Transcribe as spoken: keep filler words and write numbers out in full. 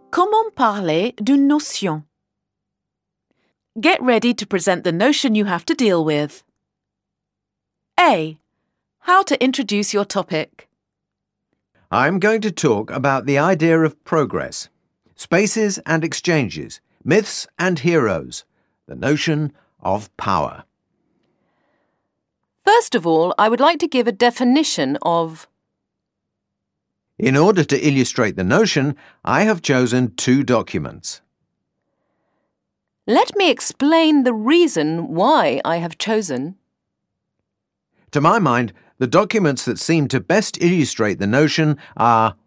Comment parler d'une notion? Get ready to present the notion you have to deal with. A. How to introduce your topic. I'm going to talk about the idea of progress, spaces and exchanges, myths and heroes, the notion of power. First of all, I would like to give a definition of. In order to illustrate the notion, I have chosen two documents. Let me explain the reason why I have chosen. To my mind, the documents that seem to best illustrate the notion are